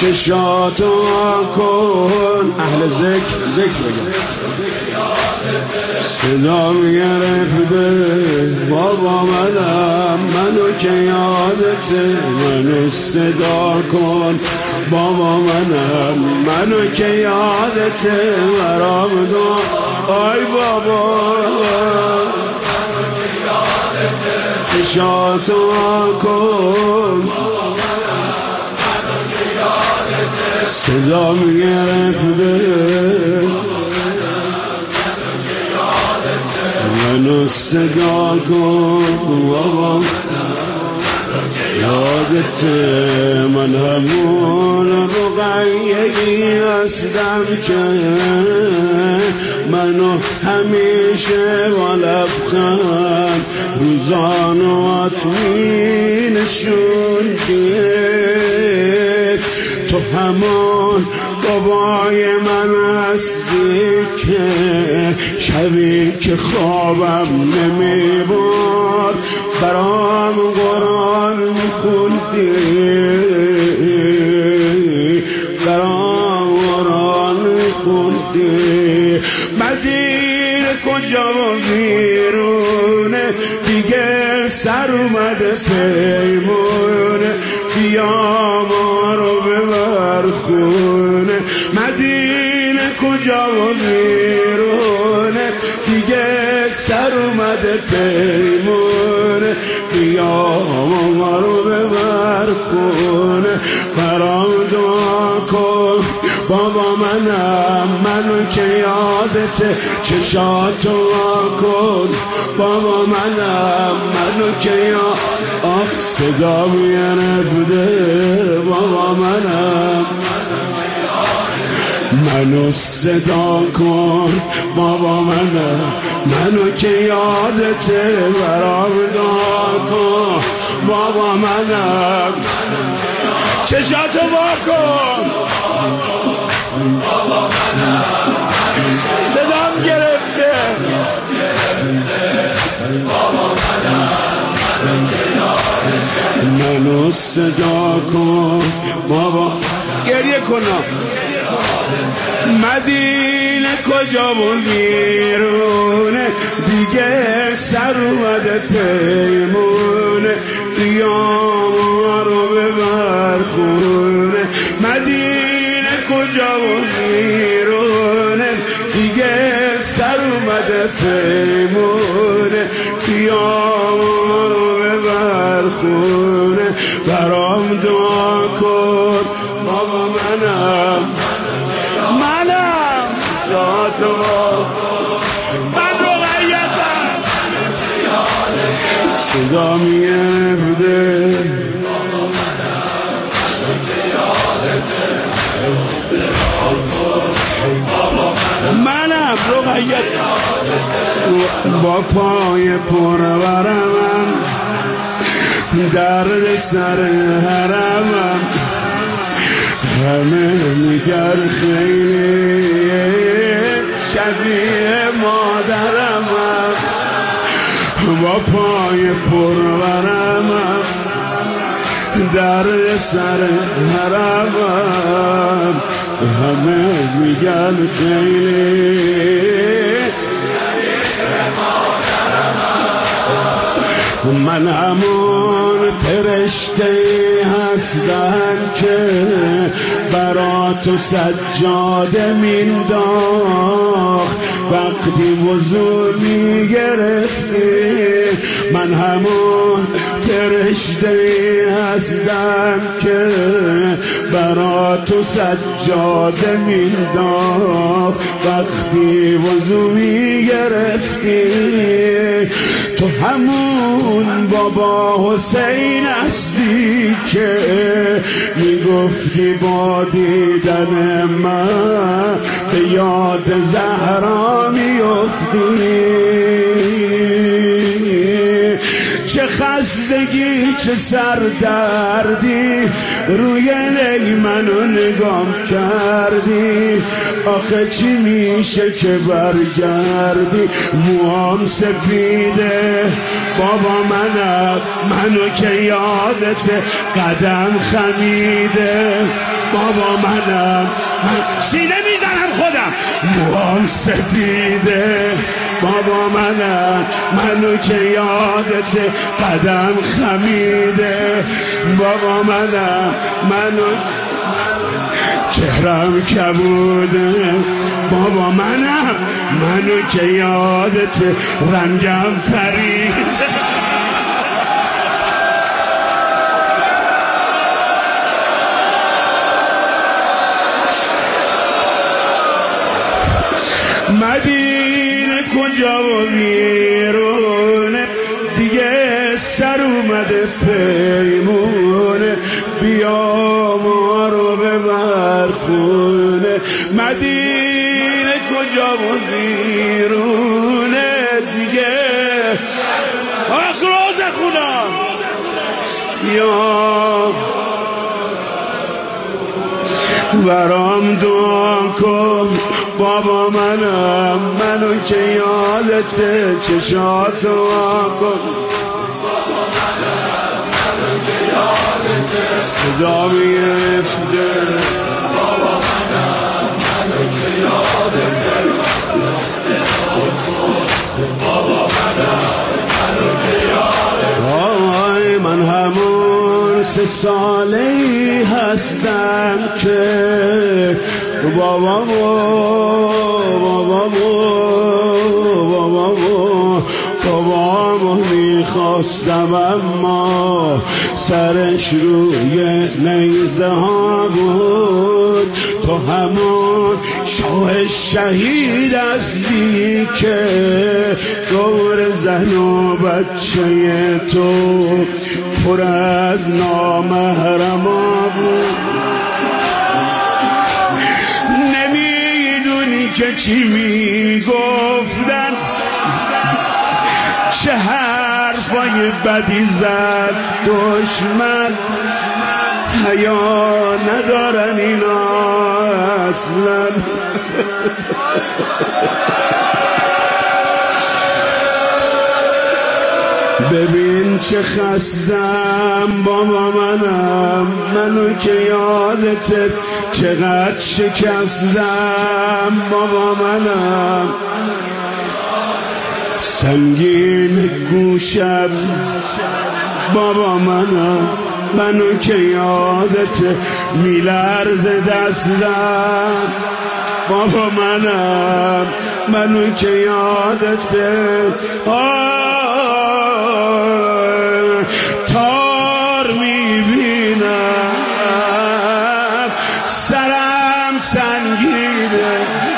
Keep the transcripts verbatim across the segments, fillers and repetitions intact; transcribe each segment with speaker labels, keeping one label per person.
Speaker 1: چشاتو کن. اهل ذکر ذکر بگم. صدام گرفته بابا منم، منو که یادته، منو صدا کن بابا منم، منو که یادته، برام دعا آی بابا. چشاتو کن صدام گرفته منو صدا کن بابا یادته، من همون رقیه‌ای هستم که منو همیشه با لبخند روزانوات می نشوندی. تو همون بابای من هستی که شبی که خوابم نمیبرد برام قرآن میخوندی، برام قرآن میخوندی. مدینه کجا و بیرونه دیگه سر اومده پیمونه، بیا ما رو ببر خونه. مدینه کجا و بیرونه دیگه سر اومده پیمونه، بیا ما رو ببر خونه. برام دعا کن بابا منم، منو که یادته، چشاتو کن بابا منم، منو که یاد آخ صدا میرفته بابا منم، منو صدا کن بابا منم، منو که یادته، برام دعا کن بابا منم. چشاتو وا کن بابا منم، صدام گرفته بابا منم، منو صدا کن بابا. گریه کنم. مدینه کجا و بیرونه دیگه سر اومده پیمونه، قیام رو ببر خونه. مدینه کجا و بیرونه دیگه سر اومده پیمونه، قیام رو ببر خونه. برام دعا کن بابا منم، منم شاتو من رقیتم، صدا میرفته منم رقیتم. با پای پرورمم درد سر حرمم، همه میگر خیلی شبیه مادرمم. با پای پرورمم در سر حرمم، همه میگن خیلی من همون فرشته هستم که برا تو سجاده مینداخت وقتی وضو میگرفتی. من همون فرشته هستم که برا تو سجاده مینداخت وقتی وضو میگرفتی. تو همون بابا حسین هستی که میگفتی با دیدن من به یاد زهرا میفتی. چه خستگی چه سردردی روی لی منو نگام کردی. آخه چی میشه که برگردی؟ موام سفیده بابا منم، منو که یادت قدم خمیده بابا منم، من سینه میزنم خودم. موام سفیده بابا منم، منو که یادت قدم خمیده بابا منم، منو چهرم کبوده بابا منم، منو که یادت رنگم پریده. مدینه کجا و ویرونه دیگه سر اومده پیمونه، بیا ما رو ببر خونه. مدینه کجا و ویرونه دیگه آخروز خدا، یا برام دعا کن بابا منم، منو که یادت چشات دعا کن. صدا میفته بابا منم، منو که یادت بابا منم، منو که یادت. من همون سه سالی هستم که بابامو بابامو بابامو بابامو میخواستم، اما سرش روی نیزه ها بود. تو همون شاه شهید هستی که دور زن و بچه تو پر از نامحرما بود. نمیدونی که چی میگفتن، چه حرفای بدی زد دشمن، حیا ندارن اینا اصلا. ببین چه خستم بابا منم، منو که یادت چقدر شکستم بابا منم. سنگین گوشم بابا منم، منو که یادت میلرز دستم بابا منم، منو که یادت تار میبینم، سرم سنگینه.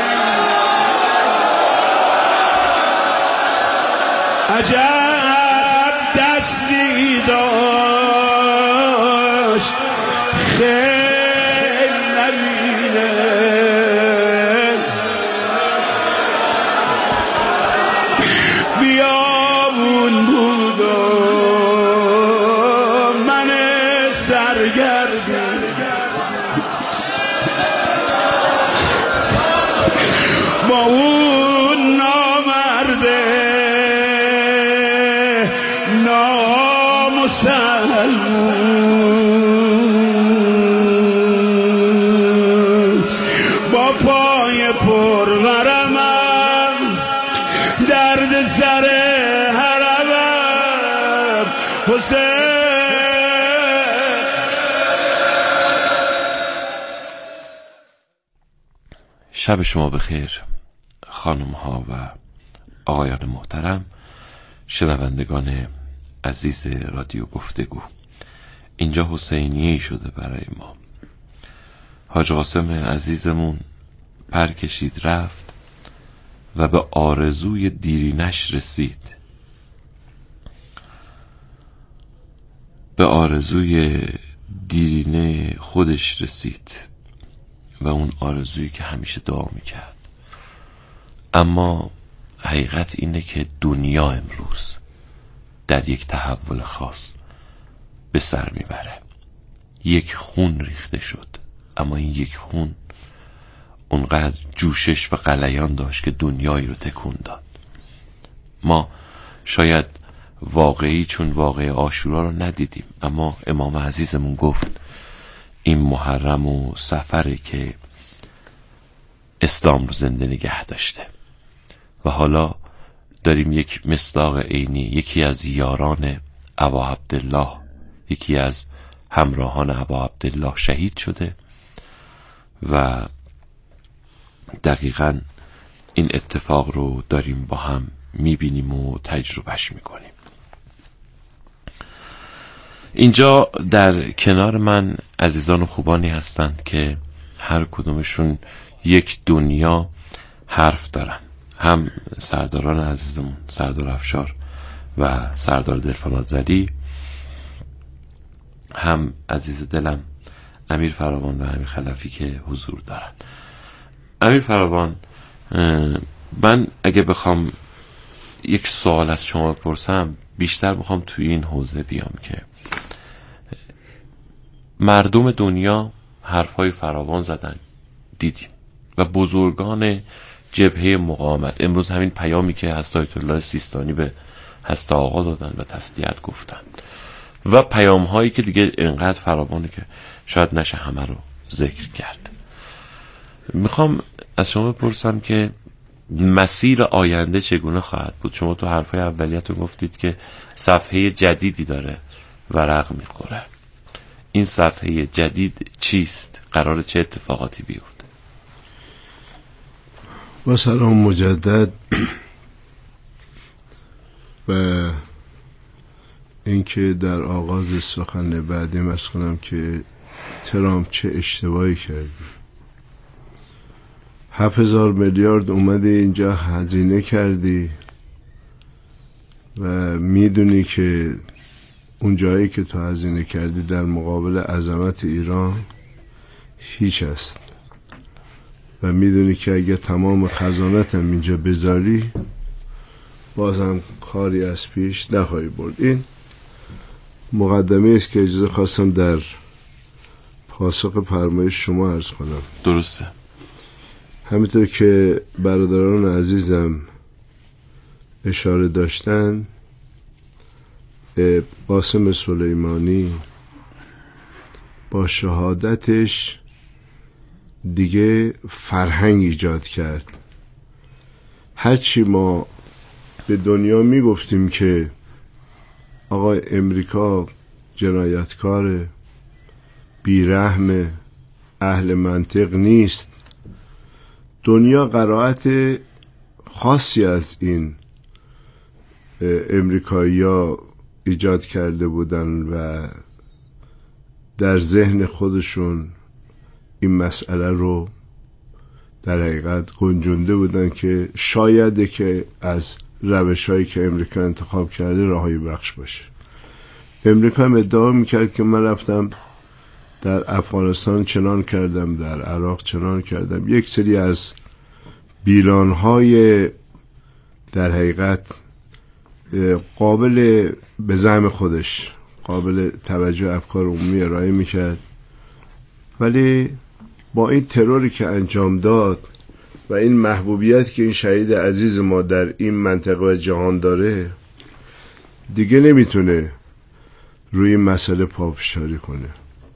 Speaker 1: عجب دستی داشت خیلی نبینه، بیابون بود و من سرگردون با اون نامرده نامسلمون، با پای پرورمم درد سر حرمم حسین.
Speaker 2: شب شما بخیر خانم ها و آقایان محترم، شنوندگان عزیز رادیو گفتگو. اینجا حسینیه شده برای ما. حاج قاسم عزیزمون پر کشید رفت و به آرزوی دیرینش رسید، به آرزوی دیرینه خودش رسید و اون آرزویی که همیشه دعا میکرد. اما حقیقت اینه که دنیا امروز در یک تحول خاص به سر میبره. یک خون ریخته شد، اما این یک خون اونقدر جوشش و غلیان داشت که دنیایی رو تکون داد. ما شاید واقعی چون واقع عاشورا رو ندیدیم، اما امام عزیزمون گفت این محرم و سفره که اسلام رو زنده نگه داشته و حالا داریم یک مصداق عینی، یکی از یاران ابا عبدالله، یکی از همراهان ابا عبدالله شهید شده و دقیقاً این اتفاق رو داریم با هم میبینیم و تجربهش میکنیم. اینجا در کنار من عزیزان و خوبانی هستند که هر کدومشون یک دنیا حرف دارن. هم سرداران عزیزمون سردار افشار و سردار دلفنازلی، هم عزیز دلم امیر فراوان و امیر خلفی که حضور دارن. امیر فراوان، من اگه بخوام یک سوال از شما بپرسم، بیشتر بخوام توی این حوزه بیام که مردم دنیا حرفای فراوان زدن، دیدیم، و بزرگان جبهه مقاومت امروز همین پیامی که حضرت آیت الله سیستانی به حضرت آقا دادن و تسلیت گفتن و پیام هایی که دیگه انقدر فراوانه که شاید نشه همه رو ذکر کرد. میخوام از شما بپرسم که مسیر آینده چگونه خواهد بود؟ شما تو حرفای اولیتون گفتید که صفحه جدیدی داره ورق میخوره. این صفحه جدید چیست؟ قراره چه اتفاقاتی بیفته؟
Speaker 3: با سلام مجدد و اینکه در آغاز سخن بعدی از کنم که ترامپ چه اشتباهی کردی. هفت هزار میلیارد اومدی اینجا هزینه کردی و میدونی که اون جایی که تو هزینه کردی در مقابل عظمت ایران هیچ است و میدونی که اگه تمام خزانتم اینجا بذاری بازم کاری از پیش نخواهی برد. این مقدمه است که اجازه خواستم در پاسخ فرمایش شما عرض کنم.
Speaker 2: درسته.
Speaker 3: همینطور که برادران عزیزم اشاره داشتن، قاسم سلیمانی با شهادتش دیگه فرهنگ ایجاد کرد. هرچی ما به دنیا میگفتیم که آقا امریکا جنایتکار، بیرحم، اهل منطق نیست، دنیا قرائت خاصی از این امریکایی‌ها ایجاد کرده بودن و در ذهن خودشون این مسئله رو در حقیقت گنجونده بودن که شاید که از روش هایی که امریکا انتخاب کرده راهی بخش باشه. امریکا هم ادعا میکرد که من رفتم در افغانستان چنان کردم، در عراق چنان کردم. یک سری از بیلان های در حقیقت قابل به زعم خودش قابل توجه افکار عمومی ارائه میکرد، ولی با این تروری که انجام داد و این محبوبیت که این شهید عزیز ما در این منطقه و جهان داره، دیگه نمیتونه روی این مسئله پافشاری کنه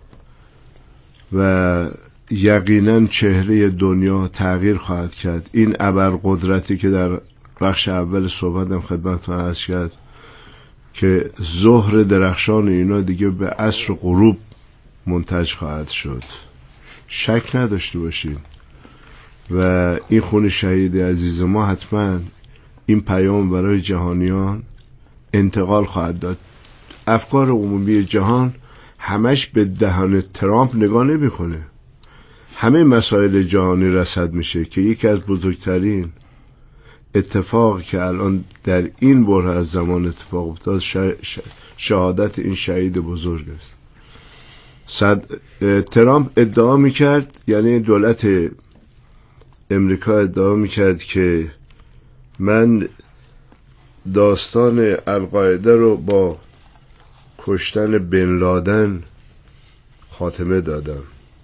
Speaker 3: و یقینا چهره دنیا تغییر خواهد کرد. این ابرقدرتی که در بخش اول صحبتم خدمتتون عرض کرد که ظهر درخشان اینا دیگه به عصر غروب منتج خواهد شد، شک نداشته باشین. و این خون شهید عزیز ما حتما این پیام برای جهانیان انتقال خواهد داد. افکار عمومی جهان همش به دهان ترامپ نگاه نمی کنه. همه مسائل جهانی رصد میشه که یکی از بزرگترین اتفاق که الان در این بره از زمان اتفاق افتاد شهادت این شهید بزرگ است. صد... ترامپ ادعا میکرد، یعنی دولت امریکا ادعا میکرد که من داستان القاعده رو با کشتن بن لادن خاتمه دادم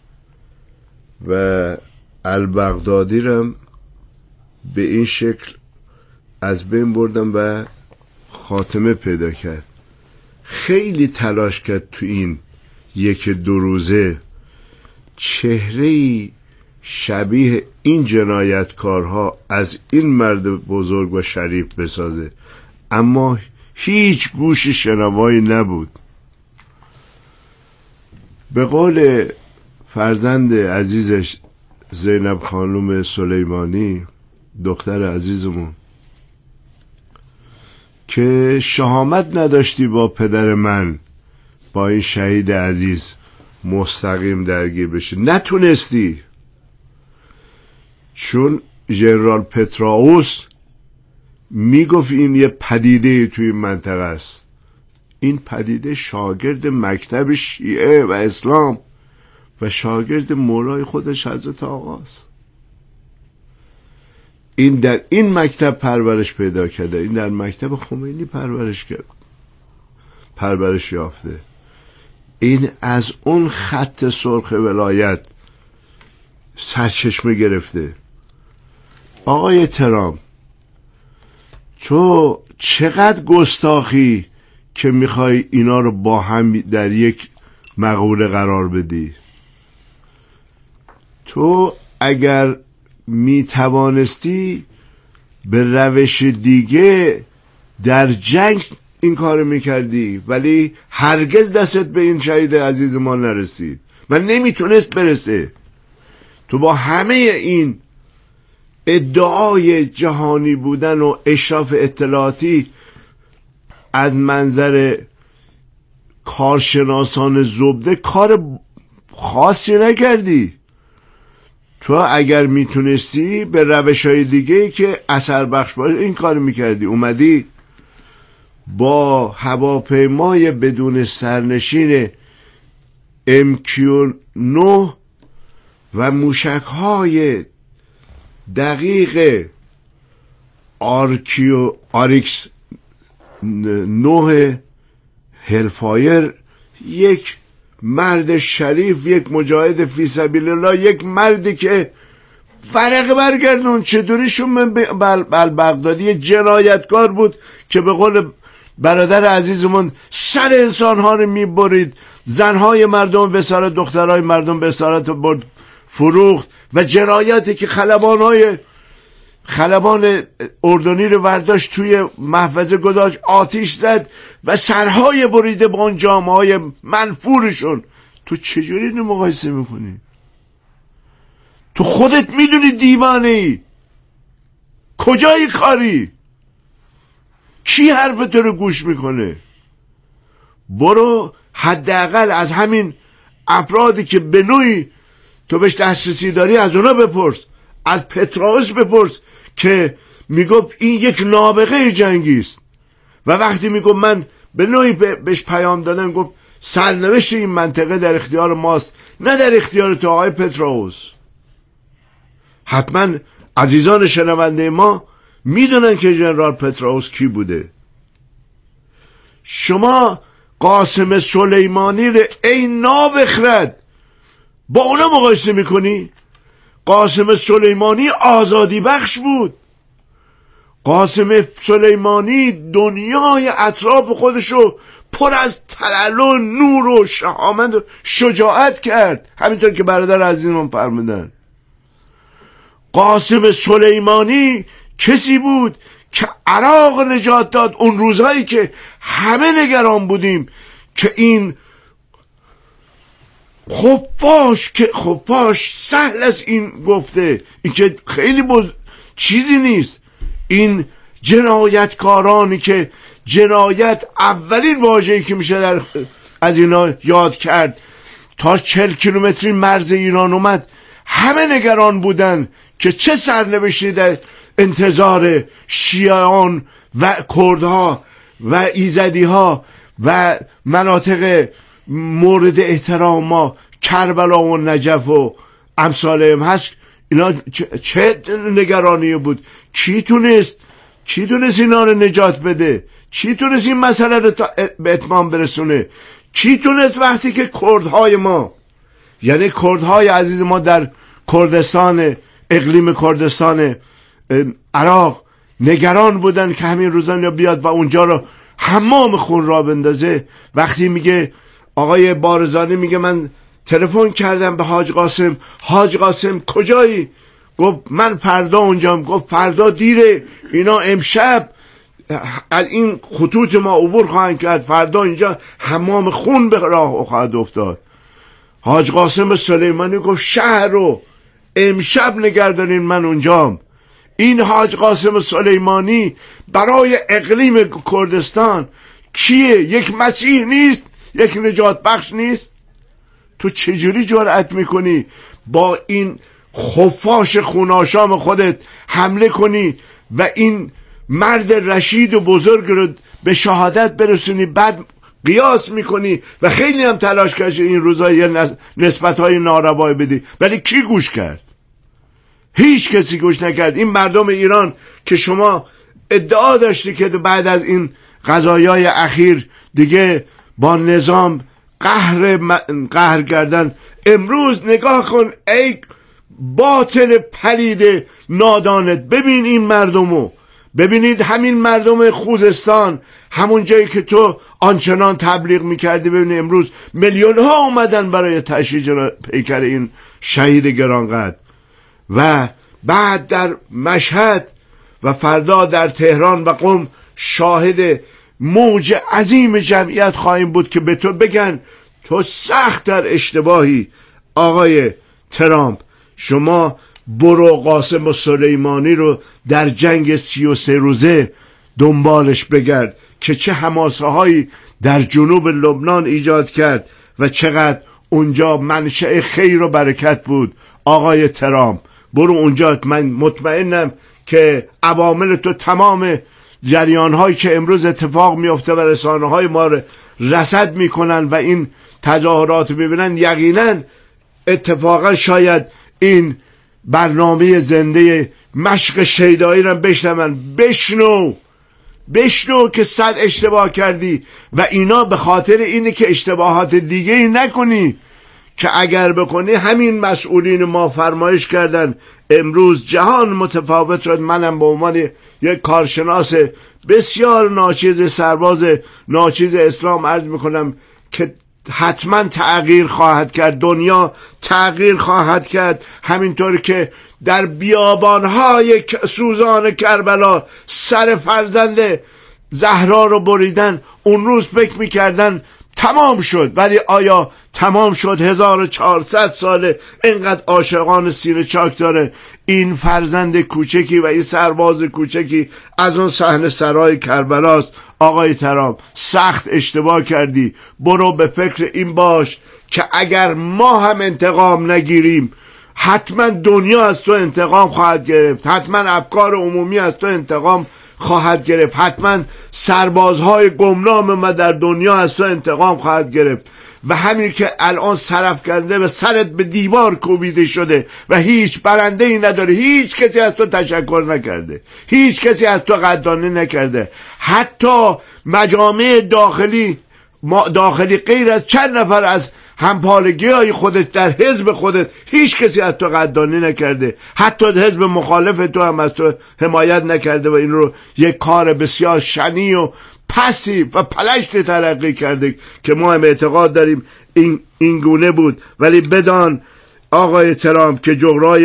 Speaker 3: و البغدادی رم به این شکل از بین بردم و خاتمه پیدا کرد. خیلی تلاش کرد تو این یک دو روزه چهره‌ای شبیه این جنایتکارها از این مرد بزرگ و شریف بسازه، اما هیچ گوش شنوایی نبود. به قول فرزند عزیزش زینب خانم سلیمانی، دختر عزیزمون، که شهامت نداشتی با پدر من، با این شهید عزیز مستقیم درگیر بشی، نتونستی، چون ژنرال پتراوس میگفت این یه پدیده توی این منطقه است. این پدیده شاگرد مکتب شیعه و اسلام و شاگرد مولای خودش حضرت آقاست. این در این مکتب پرورش پیدا کرده، این در مکتب خمینی پرورش کرد، پرورش یافته. این از اون خط سرخ ولایت سرچشمه گرفته. آقای ترامپ، تو چقدر گستاخی که میخوای اینا رو با هم در یک مقوله قرار بدی. تو اگر میتوانستی به روش دیگه در جنگ این کار میکردی، ولی هرگز دستت به این شهید عزیز ما نرسید و نمیتونست برسه. تو با همه این ادعای جهانی بودن و اشراف اطلاعاتی از منظر کارشناسان زبده کار خاصی نکردی. تو اگر میتونستی به روش‌های دیگه که اثر بخش باشه این کار میکردی. اومدی با هواپیمای بدون سرنشین ام کیو نه و موشک‌های دقیق آرکیو آریکس نه هلفایر، یک مرد شریف، یک مجاهد فی سبیل الله، یک مردی که فرق برگردون چطوریشون من البغدادی جنایتکار بود که به قول برادر عزیزمون سر انسانها رو میبرید، زنهای مردم بسارت، دخترهای مردم بسارت برد فروخت و جنایاتی که خلبانهای خلبان اردنی رو برداشت توی محفظه گذاشت، آتیش زد و سرهای بریده با اون جامعه منفورشون. تو چجوری اینو مقایسه میکنی؟ تو خودت میدونی دیوانه ای، کجای کاری؟ کی حرف تو رو گوش میکنه؟ برو حداقل از همین افرادی که به نوعی تو بهش دسترسی داری از اونا بپرس، از پتراوس بپرس که میگفت این یک نابغه جنگی است و وقتی میگفت من به نوعی بهش پیام دادم، گفت سرنوشت این منطقه در اختیار ماست نه در اختیار تو آقای پتراوس. حتما عزیزان شنونده ما میدونن که ژنرال پتراوس کی بوده. شما قاسم سلیمانی رو ای نابخرد با اونا مقایسه میکنی؟ قاسم سلیمانی آزادی بخش بود. قاسم سلیمانی دنیای اطراف خودشو پر از تلالو نور و شهامت و شجاعت کرد، همینطور که برادر عزیزمون فرمودن. قاسم سلیمانی کسی بود که عراق نجات داد اون روزهایی که همه نگران بودیم که این خفاش که خفاش سهل است این گفته، این که خیلی بز... چیزی نیست. این جنایتکارانی که جنایت اولین واژه‌ای که میشه در از اینا یاد کرد، تا چهل کیلومتری مرز ایران اومد، همه نگران بودن که چه سرنوشتی در انتظار شیعان و کردها و ایزدیها و مناطق مورد احترام ما، کربلا و نجف و امثالهم هست. اینا چه نگرانی بود؟ کی تونست چی تونست اینا رو نجات بده؟ چی تونست این مسئله رو به اتمام برسونه؟ چی تونست وقتی که کردهای ما، یعنی کردهای عزیز ما در کردستان، اقلیم کردستان عراق نگران بودن که همین روزان بیاد و اونجا رو حمام خون را بندازه، وقتی میگه آقای بارزانی میگه من تلفن کردم به حاج قاسم، حاج قاسم کجایی؟ گفت من فردا اونجام. گفت فردا دیره، اینا امشب از این خطوط ما عبور خواهند کرد، فردا اینجا حمام خون به راه خواهد افتاد. حاج قاسم سلیمانی گفت شهر رو امشب نگردارین، من اونجام. این حاج قاسم سلیمانی برای اقلیم کردستان کیه؟ یک مسیح نیست؟ یک نجات بخش نیست؟ تو چجوری جرأت میکنی با این خفاش خوناشام خودت حمله کنی و این مرد رشید و بزرگ رو به شهادت برسونی، بعد قیاس میکنی و خیلی هم تلاش کردی این روزا یه نسبت های ناروایی بدی، ولی کی گوش کرد؟ هیچ کسی گوش نکرد. این مردم ایران که شما ادعا داشتی که بعد از این قضایای اخیر دیگه با نظام قهر قهر کردن، امروز نگاه کن ای باطل پلید نادانت، ببین این مردمو، ببینید همین مردم خوزستان، همون جایی که تو آنچنان تبلیغ میکردی، ببینید امروز میلیون ها اومدن برای تشییع پیکر این شهید گرانقدر. و بعد در مشهد و فردا در تهران و قم شاهد موج عظیم جمعیت خواهیم بود که به تو بگن تو سخت در اشتباهی آقای ترامپ، شما برو قاسم و سلیمانی رو در جنگ سی و سه روزه دنبالش بگرد که چه حماسه هایی در جنوب لبنان ایجاد کرد و چقدر اونجا منشأ خیر و برکت بود. آقای ترامپ برو اونجا، من مطمئنم که عوامل تو تمام جریان هایی که امروز اتفاق میفته و رسانه های ما رصد میکنن و این تظاهرات میبینن، یقینا اتفاقا شاید این برنامه زنده مشق شیدایی رو بشنون. بشنو بشنو که صد اشتباه کردی و اینا به خاطر اینه که اشتباهات دیگه ای نکنی، که اگر بکنی همین مسئولین ما فرمایش کردن امروز جهان متفاوت شد. منم به عنوان یک کارشناس بسیار ناچیز، سرباز ناچیز اسلام عرض میکنم که حتما تغییر خواهد کرد، دنیا تغییر خواهد کرد. همینطور که در بیابانهای سوزان کربلا سر فرزند زهرا رو بریدن، اون روز فکر میکردن تمام شد، ولی آیا تمام شد؟ هزار و چهارصد ساله اینقدر عاشقان سینه چاک داره این فرزند کوچکی و این سرباز کوچکی از اون صحنه سرای کربلاست. آقای ترامپ سخت اشتباه کردی، برو به فکر این باش که اگر ما هم انتقام نگیریم حتما دنیا از تو انتقام خواهد گرفت، حتما افکار عمومی از تو انتقام خواهد گرفت، حتما سربازهای گمنام ما در دنیا از تو انتقام خواهد گرفت. و همین که الان صرف کرده و سرت به دیوار کوبیده شده و هیچ برنده ای نداره، هیچ کسی از تو تشکر نکرده، هیچ کسی از تو قدردانی نکرده، حتی مجامع داخلی داخلی غیر از چند نفر از همپالگی های خودت در حزب خودت هیچ کسی از تو قدردانی نکرده، حتی حزب مخالف تو هم از تو حمایت نکرده و این رو یک کار بسیار شنی و پستی و پلشت تلقی کرده که ما هم اعتقاد داریم این, این گونه بود. ولی بدان آقای ترامپ که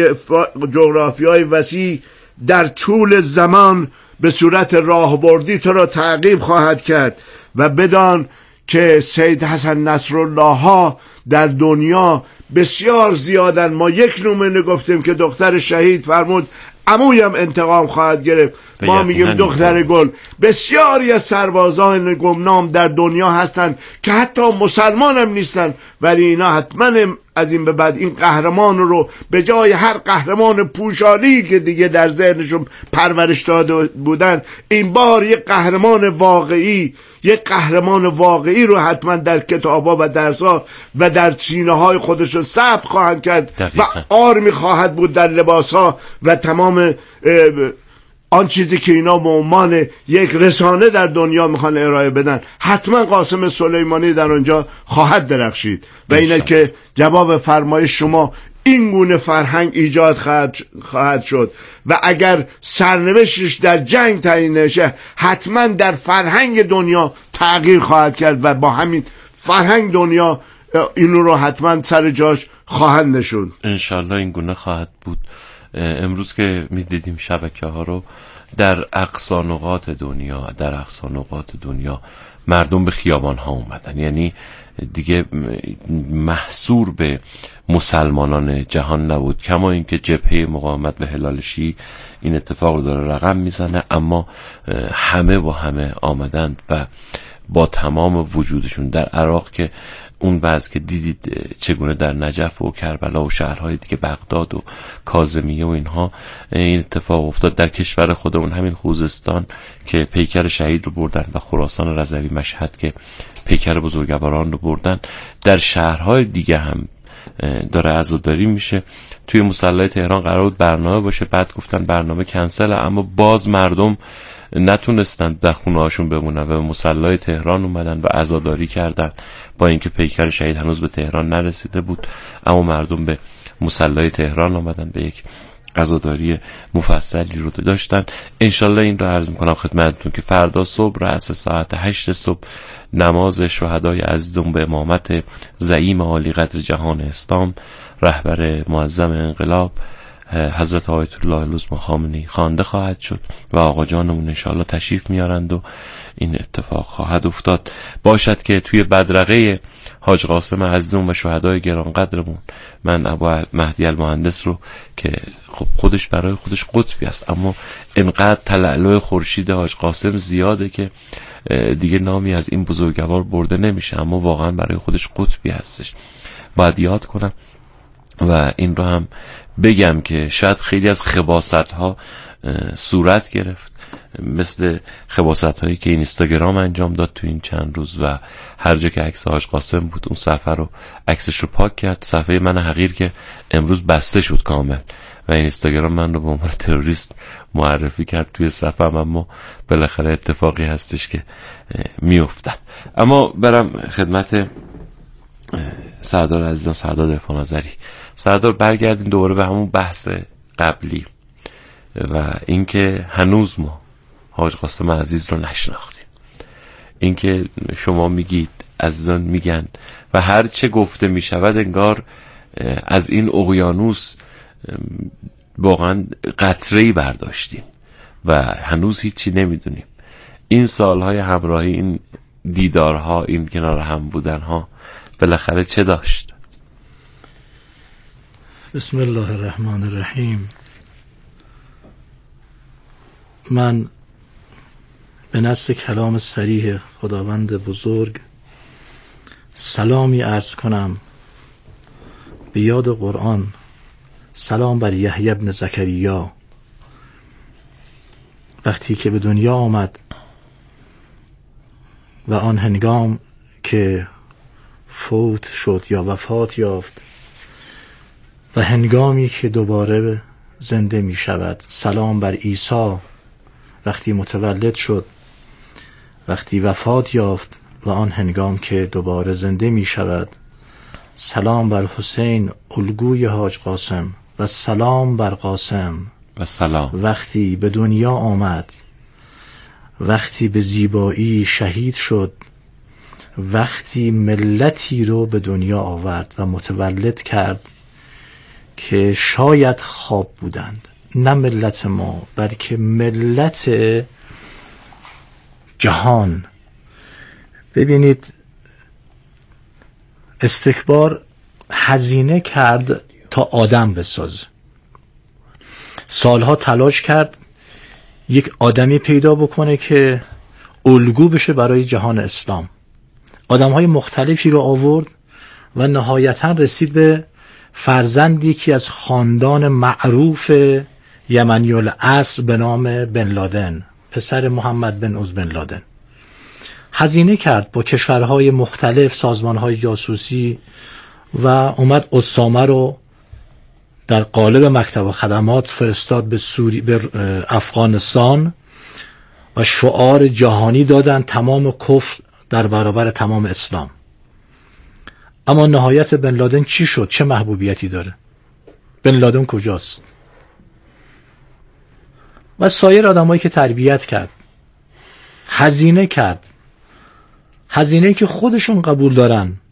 Speaker 3: جغرافیای وسیع در طول زمان به صورت راهبردی تو را تعقیب خواهد کرد و بدان که سید حسن نصرالله ها در دنیا بسیار زیادن. ما یک نمونه گفتیم که دختر شهید فرمود عمویم انتقام خواهد گرفت، ما میگیم دختر گل. بسیاری از سربازان گمنام در دنیا هستند که حتی مسلمان هم نیستن، ولی اینا حتما از این به بعد این قهرمان رو به جای هر قهرمان پوشالی که دیگه در ذهنشون پرورش داده بودن، این بار یک قهرمان واقعی، یک قهرمان واقعی رو حتما در کتابا و درس‌ها و در سینه های خودشون ثبت خواهند کرد دقیقا. و آرمی خواهد بود در لباس‌ها و تمام آن چیزی که اینا به عنوان یک رسانه در دنیا میخوان ارائه بدن، حتما قاسم سلیمانی در اونجا خواهد درخشید و اینه که جواب فرمایش شما این گونه فرهنگ ایجاد خواهد, خواهد شد و اگر سرنوشتش در جنگ تعیین نشه حتما در فرهنگ دنیا تغییر خواهد کرد و با همین فرهنگ دنیا اینو رو حتما سر جاش خواهد نشون.
Speaker 2: انشالله این گونه خواهد بود. امروز که میدیدیم شبکه ها رو در اقصا نقاط دنیا در اقصا نقاط دنیا مردم به خیابان ها اومدن، یعنی دیگه محصور به مسلمانان جهان نبود. کما اینکه جبهه مقاومت به هلال شیعی این اتفاق رو داره رقم میزنه، اما همه و همه آمدند و با تمام وجودشون در عراق که اون وضع که دیدید چگونه در نجف و کربلا و شهرهای دیگه بغداد و کاظمیه و اینها این اتفاق افتاد، در کشور خودمون همین خوزستان که پیکر شهید رو بردن و خراسان رضوی مشهد که پیکر بزرگواران رو بردن، در شهرهای دیگه هم داره عزاداری میشه. توی مصلی تهران قرار بود برنامه باشه، بعد گفتن برنامه کنسل، اما باز مردم نتونستند در خونه هاشون بمونن و به مصلی تهران اومدن و عزاداری کردن، با اینکه پیکر شهید هنوز به تهران نرسیده بود، اما مردم به مصلی تهران اومدن، به یک عزاداری مفصلی رو داشتن. انشالله این رو عرض میکنم خدمتتون که فردا صبح رأس ساعت هشت صبح نماز شهدای عزیزم به امامت زعیم عالی قدر جهان اسلام رهبر معظم انقلاب حضرت آیت الله العظمی خامنه‌ای خوانده خواهد شد و آقا جانمون انشالله تشریف میارند و این اتفاق خواهد افتاد. باشد که توی بدرقه حاج قاسم عزیزمون و شهدای گرانقدرمون من ابو مهدی المهندس رو که خب خودش برای خودش قطبی است، اما انقدر تلالو خورشید حاج قاسم زیاده که دیگه نامی از این بزرگوار برده نمیشه، اما واقعا برای خودش قطبی هستش، باید یاد کنم. و این رو هم بگم که شاید خیلی از خباست ها صورت گرفت، مثل خباست هایی که این اینستاگرام انجام داد تو این چند روز و هر جا که عکس حاج قاسم بود اون صفحه رو عکسش رو پاک کرد. صفحه من حقیر که امروز بسته شد کامل و این اینستاگرام من رو به عنوان تروریست معرفی کرد توی صفحه، اما بالاخره اتفاقی هستش که میافتد. اما برم خدمت سردار عزیزم، سردار عرفان آذری. سردار، برگردیم دوباره به همون بحث قبلی و اینکه هنوز ما حاج قاسم عزیز رو نشناختیم. اینکه شما میگید، عزیزان میگن و هر چه گفته میشود انگار از این اقیانوس واقعا قطره‌ای برداشتیم و هنوز هیچی نمیدونیم. این سالهای همراهی، این دیدارها، این کنار هم بودنها بالاخره چه داشت؟
Speaker 4: بسم الله الرحمن الرحیم. من به نص کلام صریح خداوند بزرگ سلامی عرض کنم به یاد قرآن. سلام بر یحیی ابن زکریا، وقتی که به دنیا آمد و آن هنگام که فوت شد یا وفات یافت و هنگامی که دوباره زنده می شود. سلام بر عیسی، وقتی متولد شد، وقتی وفات یافت و آن هنگام که دوباره زنده می شود. سلام بر حسین الگوی حاج قاسم و سلام بر قاسم
Speaker 2: و سلام،
Speaker 4: وقتی به دنیا آمد، وقتی به زیبایی شهید شد، وقتی ملتی رو به دنیا آورد و متولد کرد که شاید خواب بودند، نه ملت ما بلکه ملت جهان. ببینید استکبار هزینه کرد تا آدم بساز، سالها تلاش کرد یک آدمی پیدا بکنه که الگو بشه برای جهان اسلام. آدم‌های مختلفی رو آورد و نهایتاً رسید به فرزندی که از خاندان معروف یمنی الاصل به نام بن لادن، پسر محمد بن عز بن لادن. هزینه کرد با کشورهای مختلف، سازمانهای جاسوسی، و اومد اسامه رو در قالب مکتب و خدمات فرستاد به سوری به افغانستان و شعار جهانی دادن تمام کفر در برابر تمام اسلام. اما نهایت بن لادن چی شد؟ چه محبوبیتی داره؟ بن لادن کجاست؟ و سایر آدمایی که تربیت کرد، هزینه کرد، هزینه‌ای که خودشون قبول دارن